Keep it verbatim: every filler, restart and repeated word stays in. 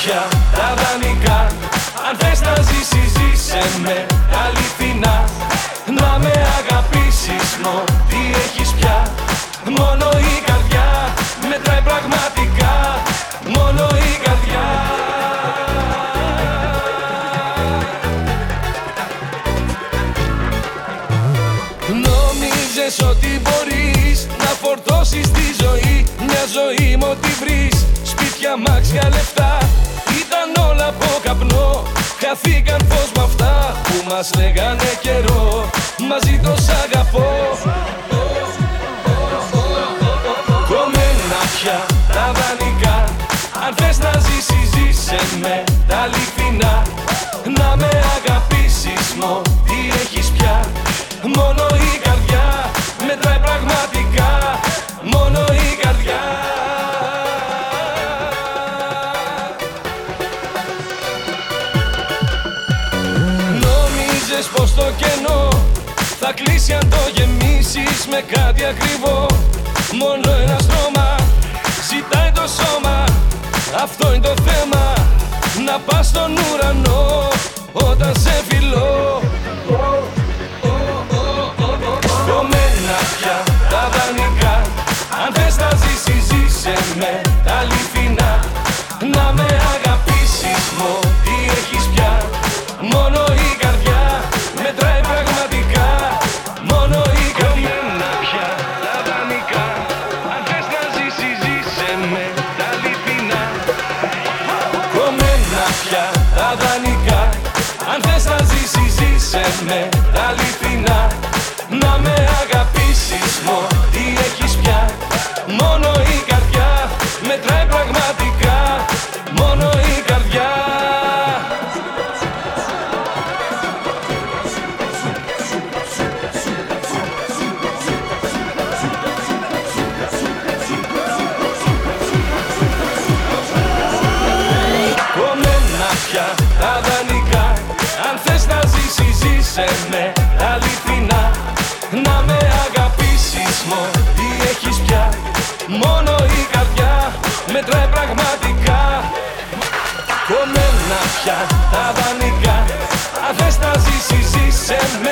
πια τα δανεικά. Αν θες να ζήσεις, ζήσε με τα αληθινά. Να με αγαπήσεις, μω τι έχεις πια. Μόνο η καρδιά μετράει πραγματικά. Μόνο η καρδιά. Νόμιζες ότι μπορείς να φορτώσεις τη ζωή. Μια ζωή μ' ό,τι βρεις. Σπίτια, αμάξια, λεφτά. Ήταν όλα από καπνό. Χαθήκαν φως μ' αυτά που μας λέγανε καιρό. Μαζί το σ' αγαπώ. Κομμένα πια τα δανεικά. Αν θες να ζήσεις, ζήσε με τα αληθινά. Να με αγαπήσεις, μω τι έχεις πια. Μόνο η καρδιά μετράει πραγματικά. Μόνο η καρδιά. Νόμιζες πως το κενό θα κλείσει αν το γεμίσεις με κάτι ακριβό. Μόνο ένα στρώμα ζητάει το σώμα. Αυτό είναι το θέμα. Να πας στον ουρανό όταν σε φιλώ. Κομμένα πια τα δανεικά. Αν θες να ζήσεις, ζήσε με τα αληθινά. Να με αγαπήσεις, μω τι έχεις πια. Μόνο η καρδιά μετράει πραγματικά. Μόνο η καρδιά. Κομμένα πια τα δανεικά. Αν θες να ζήσεις, ζήσε με τα αληθινά. Κομμένα πια τα δανεικά. Αν θες να ζήσεις, ζήσε με τα αληθινά. Να με αγαπήσεις, μω τι έχεις πια. Μόνο η καρδιά μετράει πραγματικά. Μόνο η καρδιά. Κομμένα πια τα δανεικά. Αν θες να ζήσεις, ζήσε με τα αληθινά. Να με αγαπήσεις, μω τι έχεις πια. Μόνο η καρδιά μετράει πραγματικά. Κομμένα πια τα δανεικά. Αν θες να ζήσεις, ζήσε με